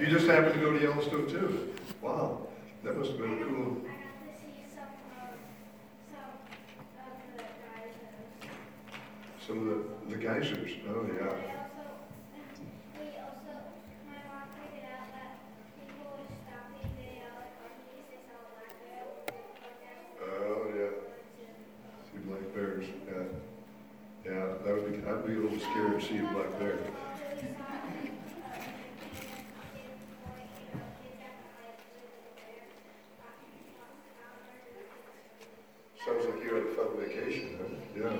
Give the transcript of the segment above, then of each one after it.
You just happened to go to Yellowstone too? Wow, that must have been cool. I got to see some of the geysers. Some of the geysers. Oh yeah. My mom pointed out that people were stopping the companies they saw black bear. Oh yeah. See black bears. Yeah. Yeah, I'd be a little scared to see a black bear. Sounds like you had a fun vacation, huh?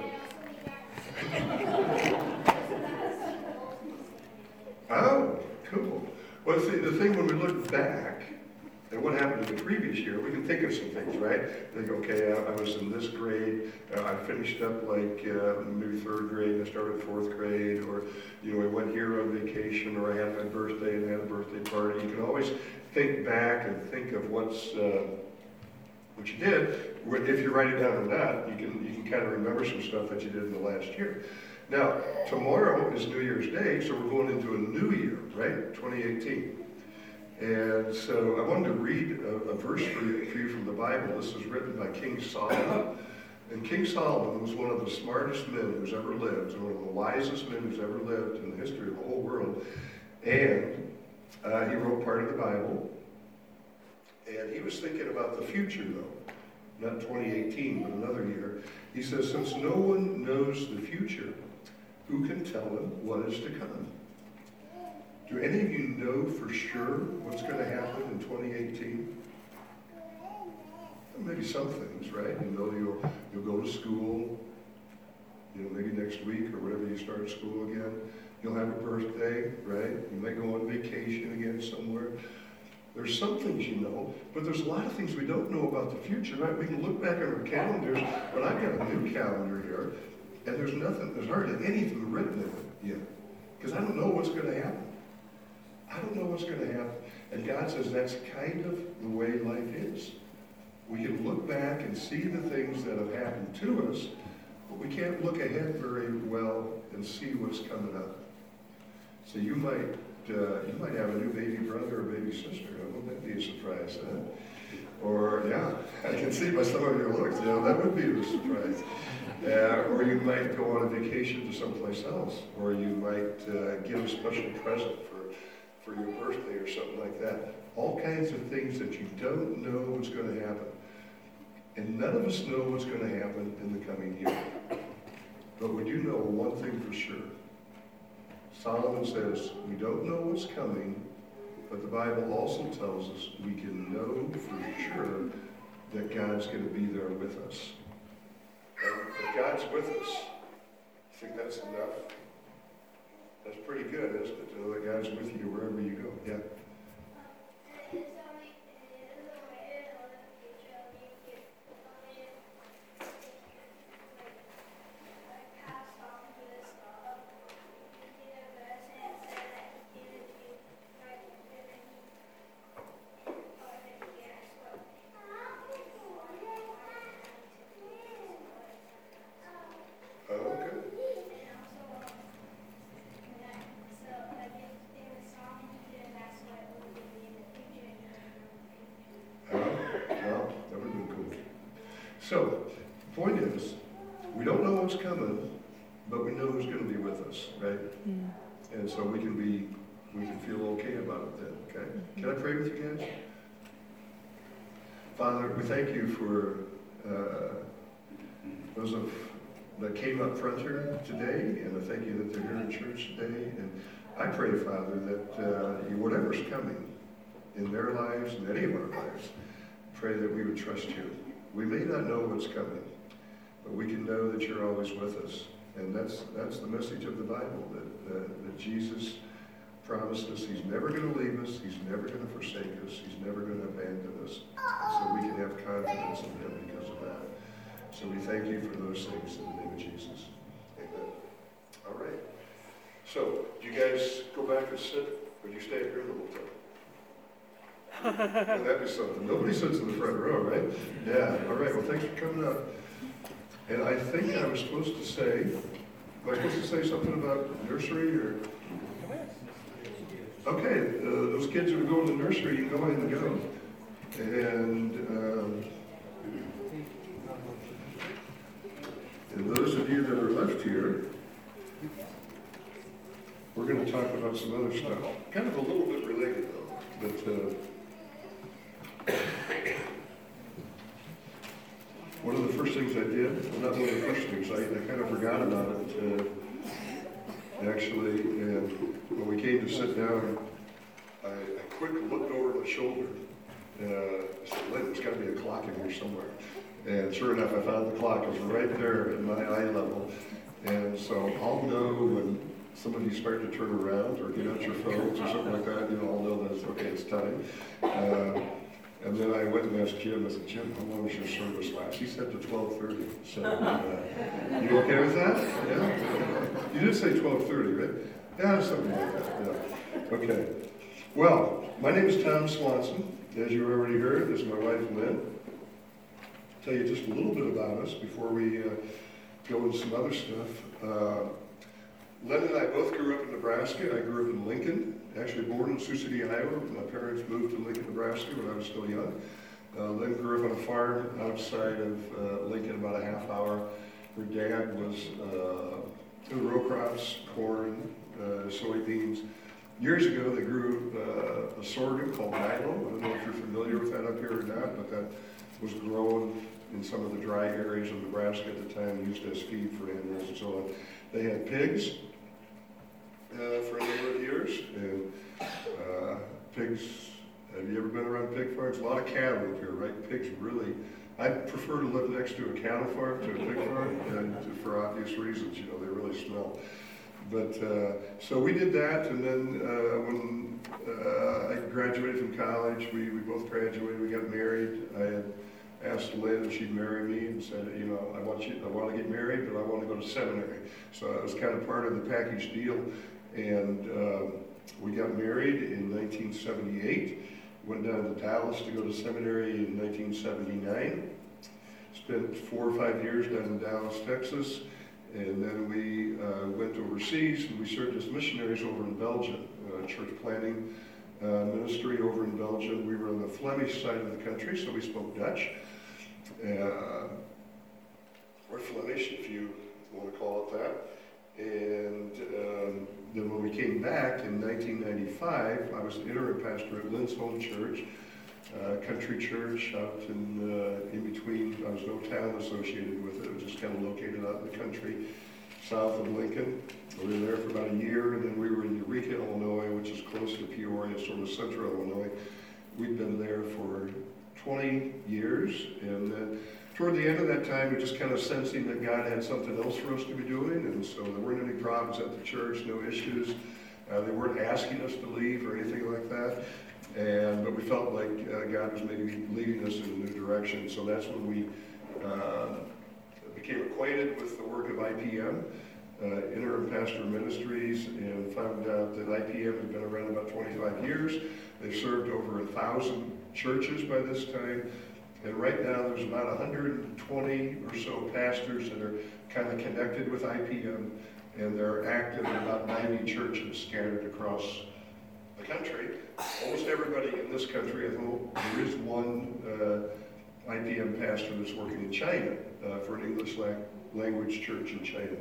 Yeah. Oh, cool. Well, see, the thing when we look back at what happened in the previous year, we can think of some things, right? Think, okay, I was in this grade, I finished up like maybe third grade, and I started fourth grade, or, you know, I went here on vacation, or I had my birthday and had a birthday party. You can always think back and think of what you did. If you write it down or not, you can kind of remember some stuff that you did in the last year. Now, tomorrow is New Year's Day, so we're going into a new year, right? 2018. And so I wanted to read a verse for you from the Bible. This is written by King Solomon. And King Solomon was one of the smartest men who's ever lived, one of the wisest men who's ever lived in the history of the whole world. And he wrote part of the Bible. And he was thinking about the future, though. Not 2018, but another year. He says, since no one knows the future, who can tell him what is to come? Do any of you know for sure what's going to happen in 2018? Well, maybe some things, right? You know, you'll go to school, you know, maybe next week or whatever you start school again. You'll have a birthday, right? You might go on vacation again somewhere. There's some things you know, but there's a lot of things we don't know about the future, right? We can look back on our calendars, but I've got a new calendar here, and there's hardly anything written in it yet, because I don't know what's going to happen. I don't know what's going to happen. And God says that's kind of the way life is. We can look back and see the things that have happened to us, but we can't look ahead very well and see what's coming up. So you might have a new baby brother or baby sister. Wouldn't that be a surprise, huh? Or, yeah, I can see by some of your looks, you know, that would be a surprise. Or you might go on a vacation to someplace else. Or you might get a special present for your birthday or something like that. All kinds of things that you don't know what's going to happen. And none of us know what's going to happen in the coming year. But we do know one thing for sure. Solomon says, we don't know what's coming, but the Bible also tells us we can know for sure that God's going to be there with us. And if God's with us, I think that's enough. That's pretty good, isn't it? To know that God's with you wherever you go. Yeah. So, the point is, we don't know what's coming, but we know who's going to be with us, right? Yeah. And so we can feel okay about it then, okay? Can I pray with you guys? Father, we thank you for those that came up front here today, and I thank you that they're here in church today. And I pray, Father, that whatever's coming in their lives and any of our lives, pray that we would trust you. We may not know what's coming, but we can know that you're always with us. And that's the message of the Bible, that Jesus promised us he's never going to leave us, he's never going to forsake us, he's never going to abandon us. So we can have confidence in him because of that. So we thank you for those things in the name of Jesus. Amen. All right. So, do you guys go back and sit, or do you stay up here the whole time? Well, that'd be something. Nobody sits in the front row, right? Yeah. All right. Well, thanks for coming up. And I think I was supposed to say, was I supposed to say something about nursery or? Okay, those kids that are going to nursery, you can go ahead and go. And those of you that are left here, we're going to talk about some other stuff. Kind of a little bit related though, but one of the first things I did, well, not one of the first things, I kind of forgot about it actually, and when we came to sit down, I quickly looked over my shoulder. I said, there's got to be a clock in here somewhere. And sure enough, I found the clock. It was right there at my eye level. And so I'll know when somebody's starting to turn around or get out your phones or something like that, I'll know that it's okay, it's time. And then I went and asked Jim. I said, Jim, how long was your service last? He said to 12:30. So, you okay with that? Yeah? You did say 12:30, right? Yeah, something like that. Yeah. Okay. Well, my name is Tom Swanson. As you already heard, this is my wife, Lynn. I'll tell you just a little bit about us before we go into some other stuff. Lynn and I both grew up in Nebraska. I grew up in Lincoln, actually born in Sioux City, Iowa. My parents moved to Lincoln, Nebraska when I was still young. Lynn grew up on a farm outside of Lincoln, about a half hour. Her dad was in row crops, corn, soybeans. Years ago, they grew a sorghum called Milo. I don't know if you're familiar with that up here or not, but that was grown in some of the dry areas of Nebraska at the time, used as feed for animals and so on. They had pigs for a number of years, and pigs, have you ever been around pig farms? A lot of cattle up here, right? Pigs really, I prefer to live next to a cattle farm to a pig farm, and for obvious reasons, they really smell. But, so we did that, and then when I graduated from college, we both graduated, we got married. I had asked Lynn if she'd marry me and said, I want to get married, but I want to go to seminary. So it was kind of part of the package deal. And we got married in 1978, went down to Dallas to go to seminary in 1979. Spent 4 or 5 years down in Dallas, Texas. And then we went overseas and we served as missionaries over in Belgium, church planting ministry over in Belgium. We were on the Flemish side of the country, so we spoke Dutch. Or Flemish, if you want to call it that. And then when we came back in 1995, I was the interim pastor at Lynn's Home Church, country church out in between. There was no town associated with it. It was just kind of located out in the country, south of Lincoln. We were there for about a year, and then we were in Eureka, Illinois, which is close to Peoria, sort of central Illinois. We'd been there for 20 years, and then toward the end of that time, we were just kind of sensing that God had something else for us to be doing, and so there weren't any problems at the church, no issues. They weren't asking us to leave or anything like that. But we felt like God was maybe leading us in a new direction. So that's when we became acquainted with the work of IPM, Interim Pastor Ministries, and found out that IPM had been around about 25 years. They've served over 1,000 churches by this time. And right now there's about 120 or so pastors that are kind of connected with IPM, and they're active in about 90 churches scattered across the country. Almost everybody in this country, I think there is one IPM pastor that's working in China for an English language church in China.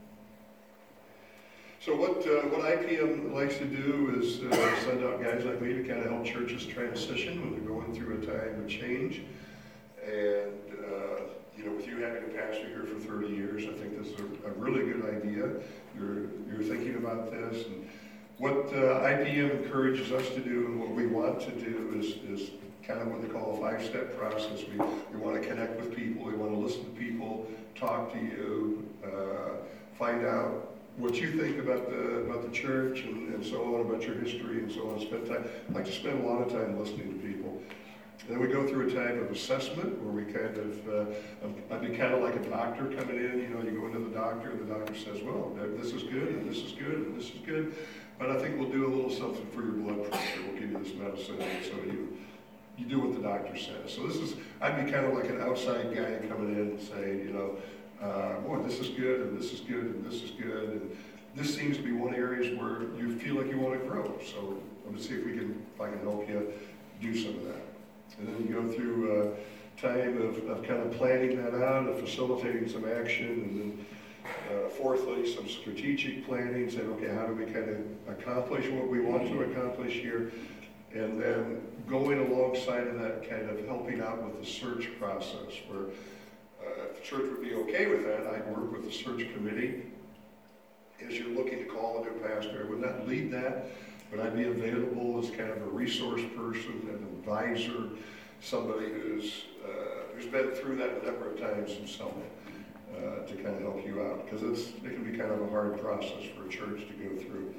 So what IPM likes to do is send out guys like me to kind of help churches transition when they're going through a time of change. And with you having a pastor here for 30 years, I think this is a really good idea. You're thinking about this. And what IPM encourages us to do and what we want to do is kind of what they call a 5-step process. We want to connect with people. We want to listen to people, talk to you, find out what you think about the church and so on, about your history and so on. I like to spend a lot of time listening to people. And then we go through a time of assessment where we kind of, I'd be kind of like a doctor coming in. You go into the doctor and the doctor says, well, this is good and this is good and this is good. But I think we'll do a little something for your blood pressure. We'll give you this medicine, and so you do what the doctor says. So I'd be kind of like an outside guy coming in and saying, boy, this is good, and this is good, and this is good, and this seems to be one area where you feel like you want to grow. So let's see if I can help you do some of that. And then you go through a time of kind of planning that out, of facilitating some action, and then fourthly, some strategic planning, saying, okay, how do we kind of accomplish what we want to accomplish here? And then going alongside of that, kind of helping out with the search process, where if the church would be okay with that, I'd work with the search committee. As you're looking to call a new pastor, I would not lead that, but I'd be available as kind of a resource person, an advisor, somebody who's been through that a number of times himself, to kind of help you out, because it can be kind of a hard process for a church to go through.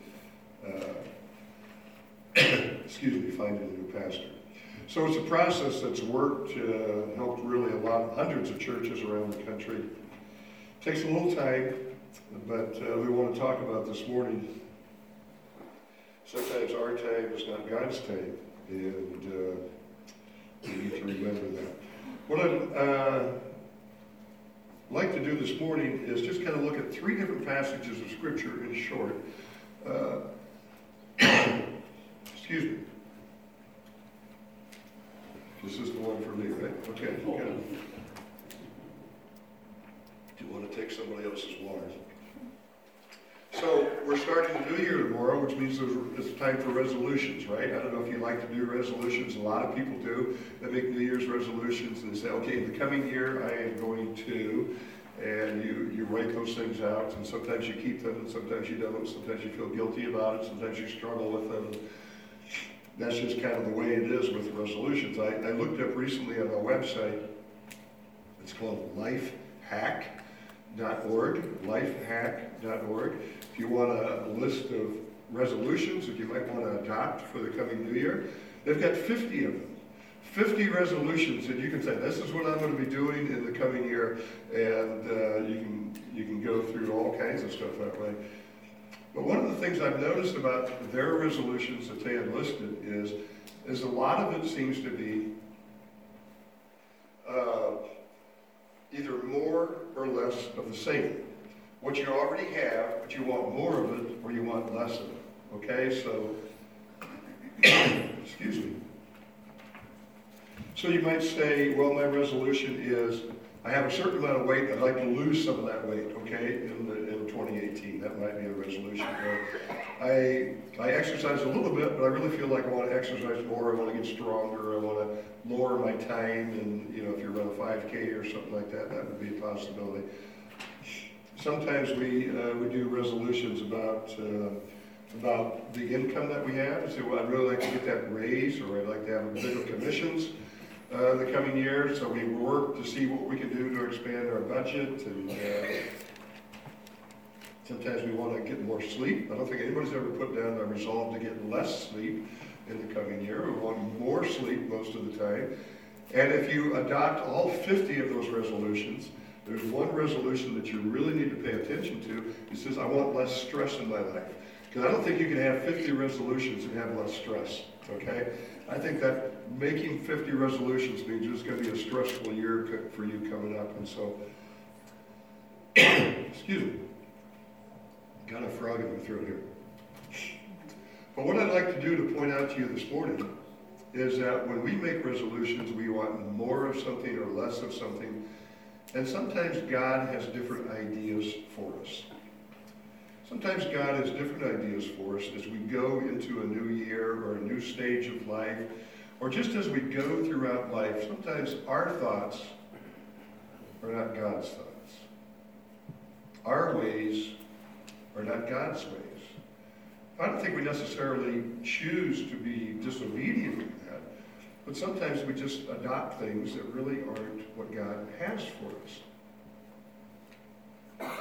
Finding a new pastor. So it's a process that's worked, helped really hundreds of churches around the country. Takes a little time, but we want to talk about this morning. Sometimes our time is not God's time, and we need to remember that. What I'd like to do this morning is just kind of look at 3 different passages of Scripture in short. Excuse me. This is the one for me, right? Okay, good. Do you want to take somebody else's water? So we're starting the new year tomorrow, which means it's time for resolutions, right? I don't know if you like to do resolutions. A lot of people do. They make New Year's resolutions and they say, okay, in the coming year I am going to, and you write those things out, and sometimes you keep them, and sometimes you don't. Sometimes you feel guilty about it. Sometimes you struggle with them. That's just kind of the way it is with resolutions. I looked up recently on a website. It's called lifehack.org, lifehack.org. If you want a list of resolutions that you might want to adopt for the coming new year, they've got 50 of them. 50 resolutions that you can say, this is what I'm going to be doing in the coming year, and you can go through all kinds of stuff that way. But one of the things I've noticed about their resolutions that they had listed is a lot of it seems to be either more or less of the same. What you already have, but you want more of it or you want less of it. Okay, so, excuse me. So you might say, well, my resolution is I have a certain amount of weight, I'd like to lose some of that weight, okay, in 2018. That might be a resolution. I exercise a little bit, but I really feel like I want to exercise more, I want to get stronger, I want to lower my time, and if you run a 5K or something like that, that would be a possibility. Sometimes we do resolutions about the income that we have. We say, well, I'd really like to get that raise, or I'd like to have bigger commissions the coming year, so we work to see what we can do to expand our budget, and sometimes we want to get more sleep. I don't think anybody's ever put down a resolve to get less sleep in the coming year. We want more sleep most of the time. And if you adopt all 50 of those resolutions, there's one resolution that you really need to pay attention to. It says, I want less stress in my life. Because I don't think you can have 50 resolutions and have less stress, okay? I think that making 50 resolutions means it's going to be a stressful year for you coming up. And so, excuse me, got a frog in my throat here. But what I'd like to do to point out to you this morning is that when we make resolutions, we want more of something or less of something. And sometimes God has different ideas for us. Sometimes God has different ideas for us as we go into a new year or a new stage of life, or just as we go throughout life. Sometimes our thoughts are not God's thoughts. Our ways are not God's ways. I don't think we necessarily choose to be disobedient in that, but sometimes we just adopt things that really aren't what God has for us.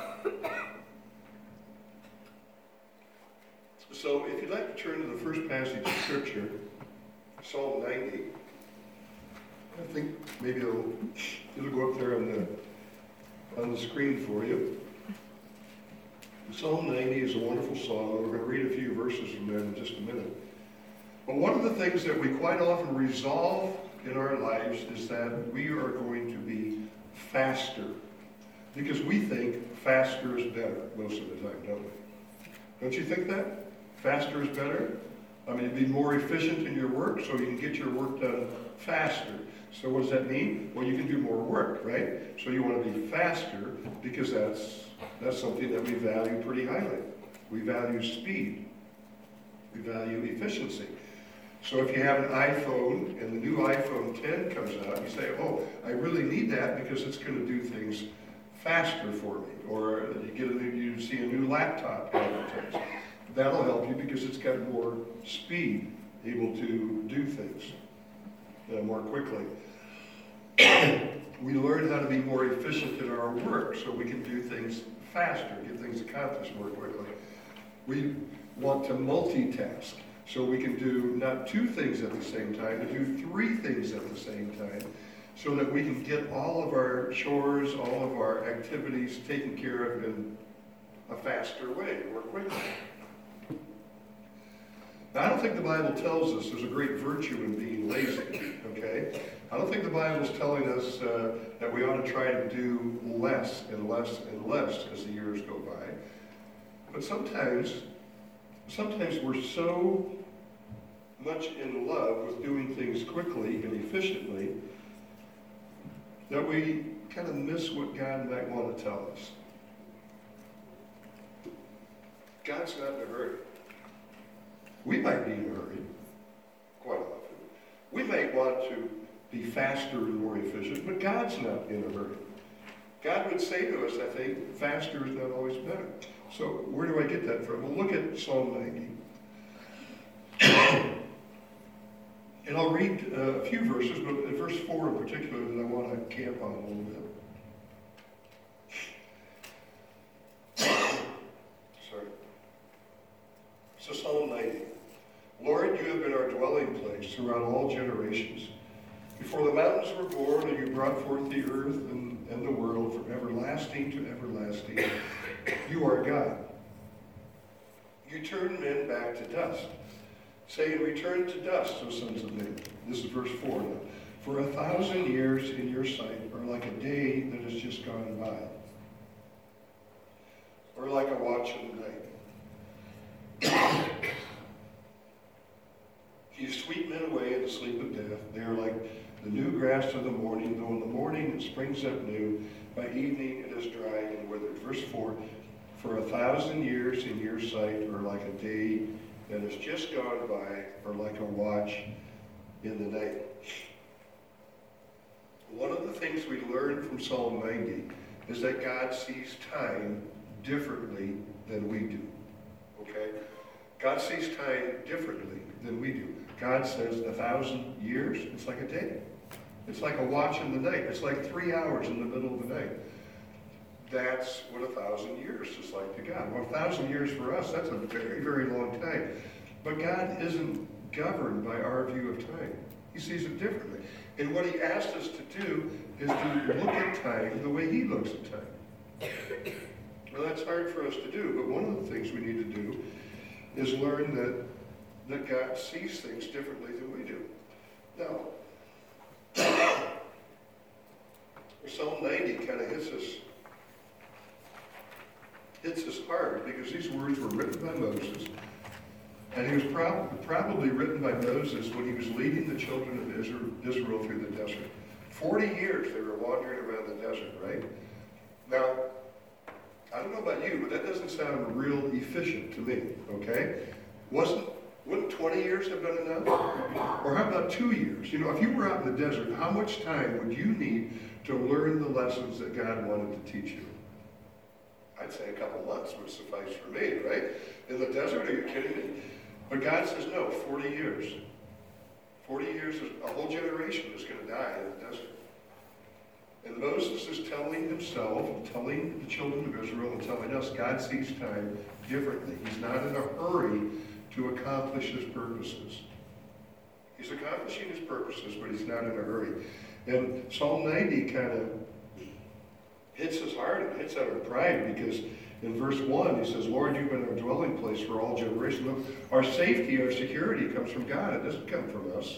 So if you'd like to turn to the first passage of Scripture, Psalm 90, I think maybe it'll go up there on the screen for you. Psalm 90 is a wonderful psalm, and we're going to read a few verses from there in just a minute. But one of the things that we quite often resolve in our lives is that we are going to be faster, because we think faster is better most of the time, don't we? Don't you think that? Faster is better? I mean, be more efficient in your work so you can get your work done faster. So what does that mean? Well, you can do more work, right? So you want to be faster because that's something that we value pretty highly. We value speed. We value efficiency. So if you have an iPhone and the new iPhone 10 comes out, you say, oh, I really need that because it's going to do things faster for me. Or you see a new laptop advertised. That'll help you because it's got more speed, able to do things more quickly. We learn how to be more efficient in our work so we can do things faster, get things accomplished more quickly. We want to multitask so we can do not 2 things at the same time, but do 3 things at the same time so that we can get all of our chores, all of our activities taken care of in a faster way, more quickly. Now, I don't think the Bible tells us there's a great virtue in being lazy, okay? I don't think the Bible's telling us that we ought to try to do less and less and less as the years go by. But sometimes we're so much in love with doing things quickly and efficiently that we kind of miss what God might want to tell us. God's not in a hurry. We might be in a hurry, quite often. We might want to be faster and more efficient, but God's not in a hurry. God would say to us, I think, faster is not always better. So where do I get that from? Well, look at Psalm 90. And I'll read a few verses, but verse 4 in particular that I want to camp on a little bit. Sorry. So Psalm 90. Lord, you have been our dwelling place throughout all generations. Before the mountains were born, and you brought forth the earth and the world from everlasting to everlasting, you are God. You turn men back to dust, saying, return to dust, O sons of men. This is verse 4 now. For 1,000 years in your sight are like a day that has just gone by, or like a watch in the night. You sweep men away in the sleep of death. They are like the new grass of the morning, though in the morning it springs up new. By evening it is dry and withered. Verse 4, for 1,000 years in your sight are like a day that has just gone by, or like a watch in the night. One of the things we learn from Psalm 90 is that God sees time differently than we do. Okay? God sees time differently than we do. God says 1,000 years, it's like a day. It's like a watch in the night. It's like 3 hours in the middle of the night. That's what 1,000 years is like to God. Well, 1,000 years for us, that's a very, very long time. But God isn't governed by our view of time. He sees it differently. And what he asked us to do is to look at time the way he looks at time. Well, that's hard for us to do, but one of the things we need to do is learn that God sees things differently than we do. Now, Psalm 90 kind of hits us hard because these words were written by Moses, and he was probably written by Moses when he was leading the children of Israel through the desert. 40 years they were wandering around the desert, right? Now, I don't know about you, but that doesn't sound real efficient to me, okay? Wouldn't 20 years have been enough? Or how about 2 years? You know, if you were out in the desert, how much time would you need to learn the lessons that God wanted to teach you? I'd say a couple months would suffice for me, right? In the desert, are you kidding me? But God says, no, 40 years. 40 years, a whole generation is going to die in the desert. And Moses is telling himself, and telling the children of Israel, and telling us, God sees time differently. He's not in a hurry to accomplish his purposes. He's accomplishing his purposes, but he's not in a hurry. And Psalm 90 kind of hits us hard and hits at our pride, because in verse 1 he says, Lord, you've been our dwelling place for all generations. Look, our safety, our security comes from God. It doesn't come from us.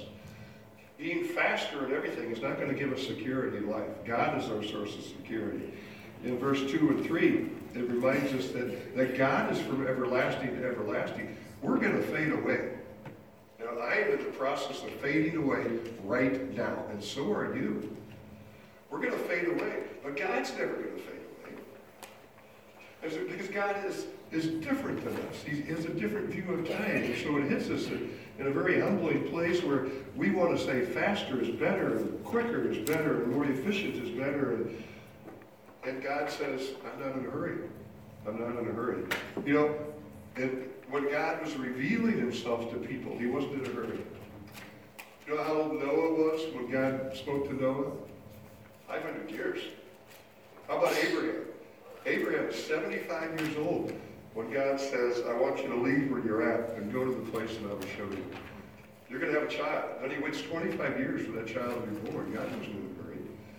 Being faster in everything is not going to give us security in life. God is our source of security. In verse 2 and 3, it reminds us that God is from everlasting to everlasting. We're going to fade away. Now, I am in the process of fading away right now, and so are you. We're going to fade away, but God's never going to fade away. Because God is different than us. He has a different view of time. And so it hits us in a very humbling place where we want to say faster is better, and quicker is better, and more efficient is better. And God says, I'm not in a hurry. I'm not in a hurry. You know, and when God was revealing himself to people, he wasn't in a hurry. You know how old Noah was when God spoke to Noah? 500 years. How about Abraham? Abraham is 75 years old when God says, I want you to leave where you're at and go to the place that I will show you. You're going to have a child. Then he waits 25 years for that child to be born. God wasn't in a hurry.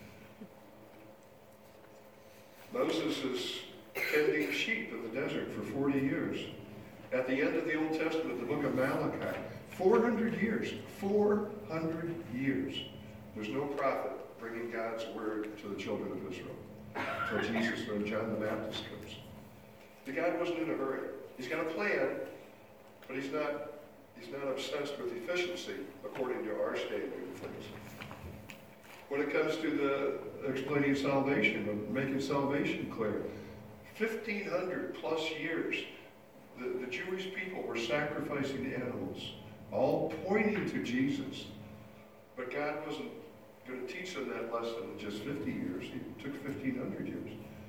Moses is tending sheep in the desert for 40 years. At the end of the Old Testament, the book of Malachi, 400 years. 400 years. There's no prophet bringing God's word to the children of Israel. So Jesus or John the Baptist comes. The God wasn't in a hurry. He's got a plan, but he's not obsessed with efficiency according to our standard of things. When it comes to the explaining salvation, of making salvation clear, 1,500 plus years, the Jewish people were sacrificing animals, all pointing to Jesus. But God wasn't going to teach them that lesson in just 50 years. He took 1,500 years.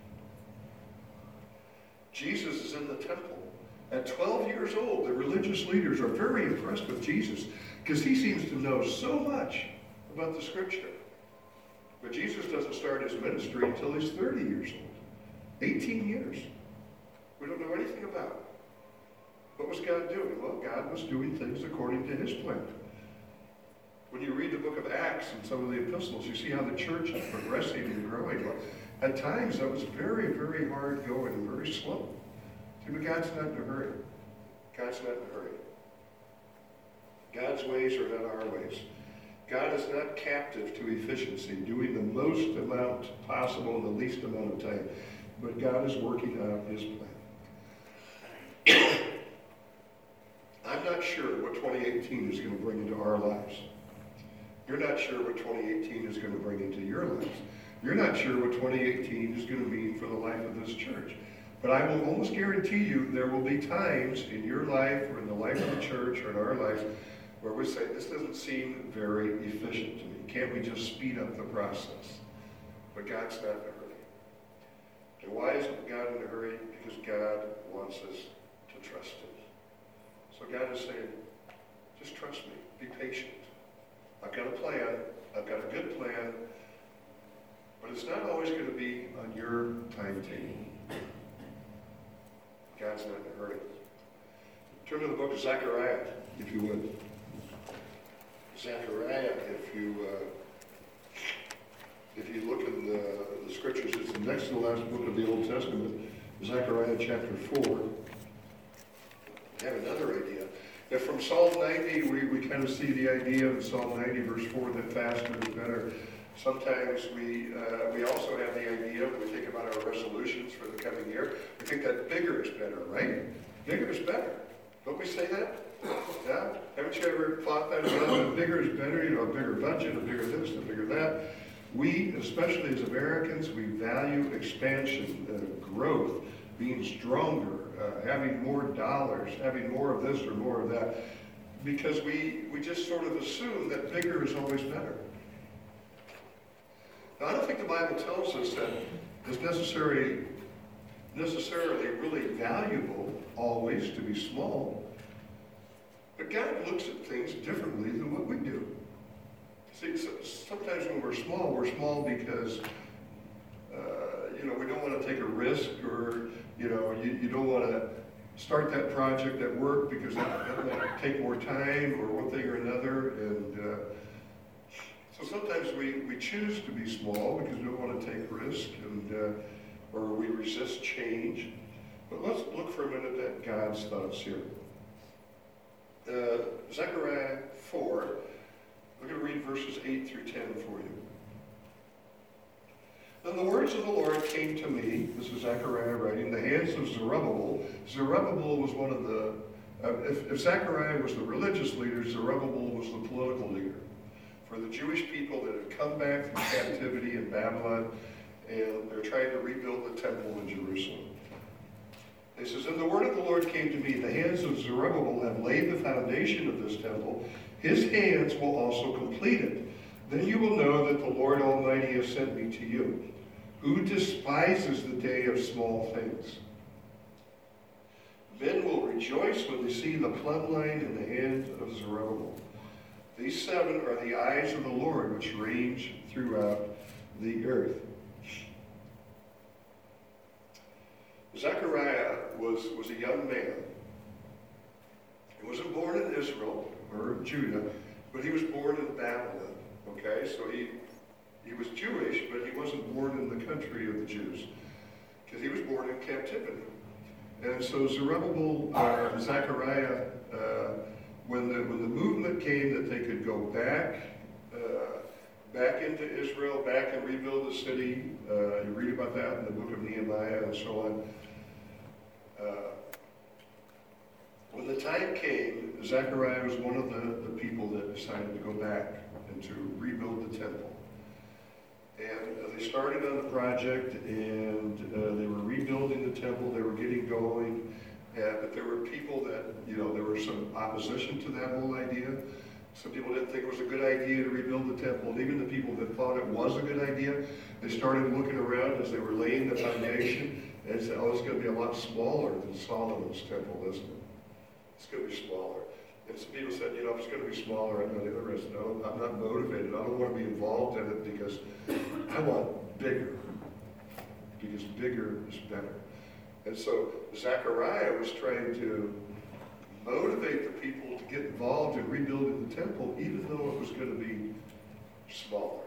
Jesus is in the temple. At 12 years old, the religious leaders are very impressed with Jesus because he seems to know so much about the scripture. But Jesus doesn't start his ministry until he's 30 years old. 18 years. We don't know anything about it. What was God doing? Well, God was doing things according to his plan. When you read the book of Acts and some of the epistles, you see how the church is progressing and growing. Well, at times, that was very, very hard going and very slow. See, but God's not in a hurry. God's not in a hurry. God's ways are not our ways. God is not captive to efficiency, doing the most amount possible in the least amount of time. But God is working out his plan. I'm not sure what 2018 is going to bring into our lives. You're not sure what 2018 is going to bring into your lives. You're not sure what 2018 is going to mean for the life of this church. But I will almost guarantee you there will be times in your life or in the life of the church or in our life where we say, this doesn't seem very efficient to me. Can't we just speed up the process? But God's not in a hurry. And why isn't God in a hurry? Because God wants us to trust him. So God is saying, just trust me. Be patient. I've got a plan. I've got a good plan. But it's not always going to be on your timetable. God's not in a hurry. Turn to the book of Zechariah, if you would. Zechariah, if you look in the scriptures, it's the next to the last book of the Old Testament, Zechariah chapter 4. I have another idea. If from Psalm 90, we kind of see the idea of Psalm 90, verse 4, that faster is better. Sometimes we also have the idea, when we think about our resolutions for the coming year, we think that bigger is better, right? Bigger is better. Don't we say that? Yeah? Haven't you ever thought that? Well, bigger is better, a bigger budget, a bigger this, a bigger that. We, especially as Americans, we value expansion, growth, being stronger, having more dollars, having more of this or more of that, because we just sort of assume that bigger is always better. Now, I don't think the Bible tells us that it's necessarily really valuable always to be small, but God looks at things differently than what we do. See, sometimes when we're small because we don't want to take a risk, or you don't want to start that project at work because that might take more time, or one thing or another. And so sometimes we choose to be small because we don't want to take risk, or we resist change. But let's look for a minute at God's thoughts here. Zechariah 4. We're going to read verses 8 through 10 for you. Then the words of the Lord came to me, this is Zechariah writing, the hands of Zerubbabel. Zerubbabel was one of the, if Zechariah was the religious leader, Zerubbabel was the political leader. For the Jewish people that had come back from captivity in Babylon, and they're trying to rebuild the temple in Jerusalem. It says, and the word of the Lord came to me, the hands of Zerubbabel have laid the foundation of this temple. His hands will also complete it. Then you will know that the Lord Almighty has sent me to you. Who despises the day of small things? Men will rejoice when they see the plumb line in the hand of Zerubbabel. These 7 are the eyes of the Lord, which range throughout the earth. Zechariah was a young man. He wasn't born in Israel or Judah, but he was born in Babylon. Okay, so he was Jewish, but he wasn't born in the country of the Jews, because he was born in captivity. And so Zerubbabel, Zechariah, when the movement came that they could go back into Israel, back and rebuild the city, you read about that in the book of Nehemiah and so on. When the time came, Zechariah was one of the people that decided to go back and to rebuild the temple. And they started on the project, and they were rebuilding the temple. They were getting going, but there were people that, there was some opposition to that whole idea. Some people didn't think it was a good idea to rebuild the temple, and even the people that thought it was a good idea, they started looking around as they were laying the foundation, and said, oh, it's going to be a lot smaller than Solomon's temple, isn't it? It's going to be smaller. And some people said, if it's going to be smaller, I'm not interested. No, I'm not motivated. I don't want to be involved in it because I want bigger. Because bigger is better. And so Zechariah was trying to motivate the people to get involved in rebuilding the temple, even though it was going to be smaller.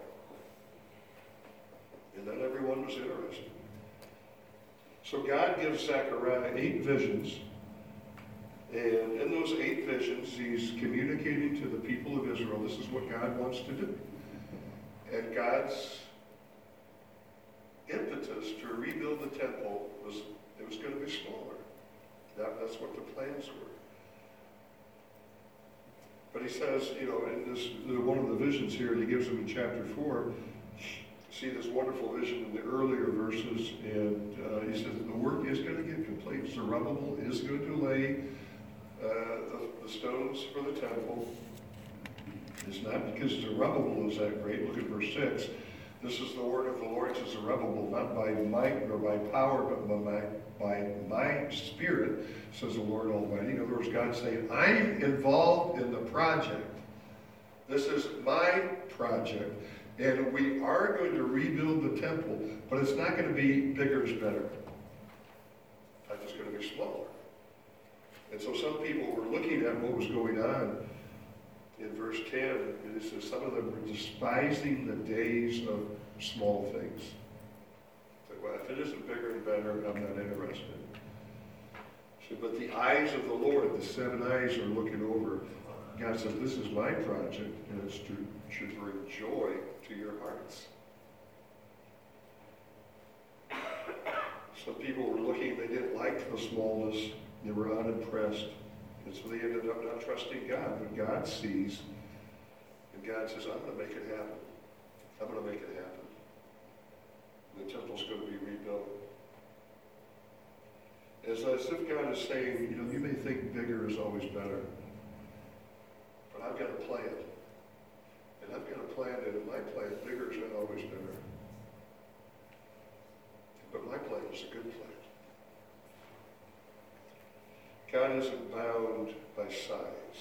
And not everyone was interested. So God gives Zechariah 8 visions. And in those 8 visions, he's communicating to the people of Israel, this is what God wants to do. And God's impetus to rebuild the temple was, it was going to be smaller. That's what the plans were. But he says, in this, one of the visions here, he gives them in chapter 4, see this wonderful vision in the earlier verses, and he says the work is going to get complete. Zerubbabel is going to lay the stones for the temple. It's not because Zerubbabel is that great. Look at verse 6. This is the word of the Lord to Zerubbabel, not by might nor by power, but by my spirit, says the Lord Almighty. In other words, God's saying, I'm involved in the project. This is my project, and we are going to rebuild the temple, but it's not going to be bigger is better. In fact, it's going to be smaller. And so some people were looking at what was going on in verse 10, and it says some of them were despising the days of small things. Like, well, if it isn't bigger and better, I'm not interested. So, but the eyes of the Lord, the 7 eyes are looking over. God says, this is my project, and it should bring joy to your hearts. Some people were looking, they didn't like the smallness. They were unimpressed. And so they ended up not trusting God. But God sees. And God says, I'm going to make it happen. I'm going to make it happen. And the temple's going to be rebuilt. It's as if God is saying, you may think bigger is always better. But I've got a plan. And I've got a plan, and in my plan, bigger is not always better. But my plan is a good plan. God isn't bound by size.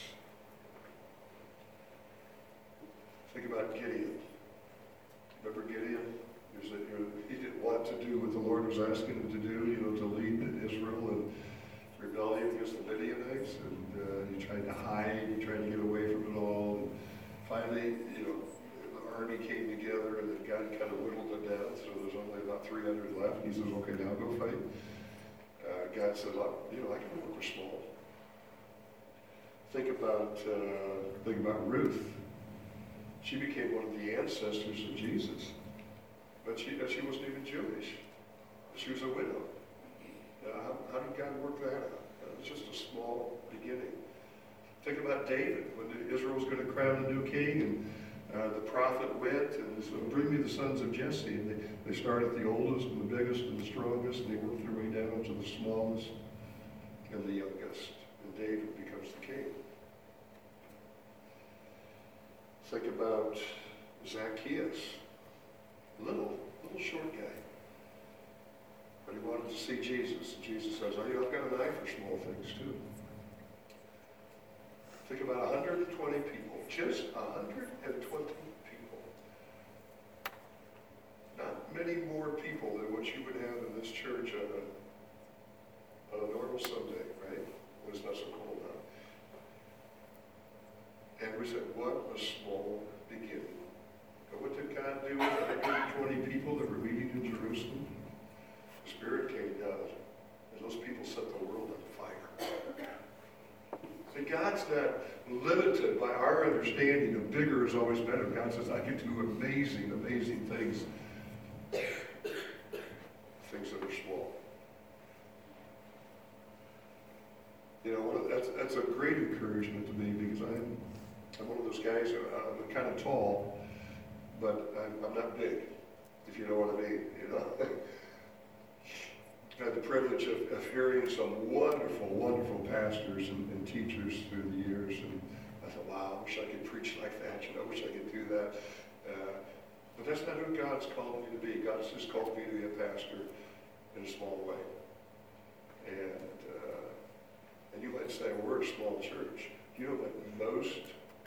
Think about Gideon. Remember Gideon? He didn't want to do what the Lord was asking him to do, to lead Israel in rebellion against the Midianites. And he tried to hide, he tried to get away from it all. And finally, the army came together, and then God kind of whittled it down, so there's only about 300 left. He says, okay, now go fight. God said, I can work with small. Think about Ruth. She became one of the ancestors of Jesus. But she wasn't even Jewish. She was a widow. How did God work that out? It was just a small beginning. Think about David, when Israel was going to crown a new king, and the prophet went and said, bring me the sons of Jesse. And they start at the oldest and the biggest and the strongest, and they work their way down to the smallest and the youngest. And David becomes the king. Think about Zacchaeus, little short guy. But he wanted to see Jesus. And Jesus says, oh, I've got an eye for small things too. Think about 120 people, just 120 people. Not many more people than what you would have in this church on a normal Sunday, right? When it's not so cold out. And we said, what a small beginning. But what did God do with 120 people that were meeting in Jerusalem? The Spirit came down, and those people set the world on fire. See, God's not limited by our understanding of bigger is always better. God says, I can do amazing, amazing things. Things that are small. You know, that's a great encouragement to me, because I'm one of those guys, I'm kind of tall, but I'm not big, if you know what I mean, you know. I had the privilege of hearing some wonderful, wonderful pastors and teachers through the years, and I thought, wow, I wish I could preach like that, you know, I wish I could do that. But that's not who God's called me to be. God's just called me to be a pastor in a small way. And you might say, we're a small church. You know that most,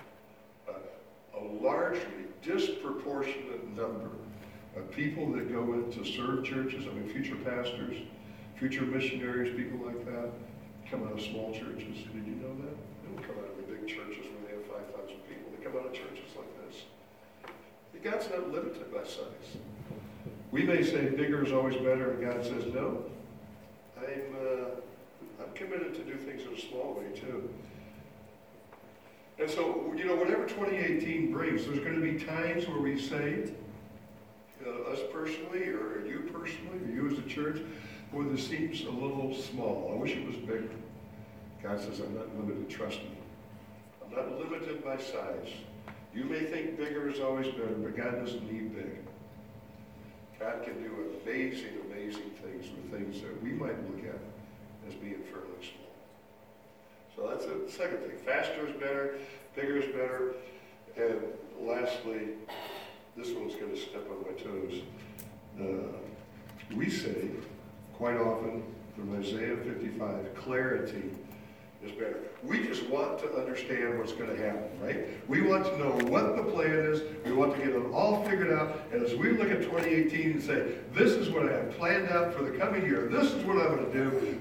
a largely disproportionate number of people that go in to serve churches, I mean, future pastors, future missionaries, people like that, come out of small churches. Did you know that? They don't come out of the big churches where they have 5,000 people. They come out of churches like this. God's not limited by size. We may say bigger is always better, and God says, no, I'm committed to do things in a small way too. And so, you know, whatever 2018 brings, there's going to be times where we say, us personally, or you personally, or you as a church, boy, this seems a little small. I wish it was bigger. God says, I'm not limited, trust me. I'm not limited by size. You may think bigger is always better, but God doesn't need big. God can do amazing, amazing things with things that we might look at as being fairly small. So that's the second thing. Faster is better, bigger is better, and lastly, this one's going to step on my toes. We say, quite often, from Isaiah 55, clarity is better. We just want to understand what's going to happen, right? We want to know what the plan is. We want to get it all figured out. And as we look at 2018 and say, this is what I have planned out for the coming year. This is what I'm going to do.